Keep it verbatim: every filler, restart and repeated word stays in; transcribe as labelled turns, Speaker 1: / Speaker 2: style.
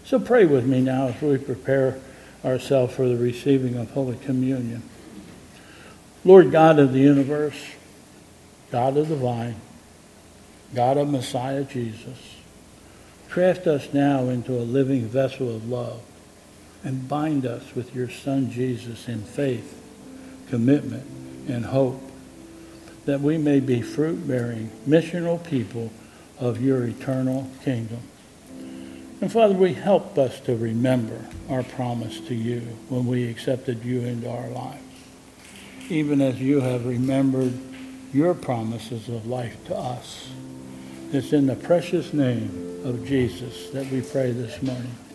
Speaker 1: So pray with me now as we prepare ourselves for the receiving of Holy Communion. Lord God of the universe, God of the vine, God of Messiah Jesus, craft us now into a living vessel of love and bind us with your Son Jesus in faith, commitment, and hope, that we may be fruit-bearing, missional people of your eternal kingdom. And Father, we help us to remember our promise to you when we accepted you into our lives, even as you have remembered your promises of life to us. It's in the precious name of Jesus that we pray this morning.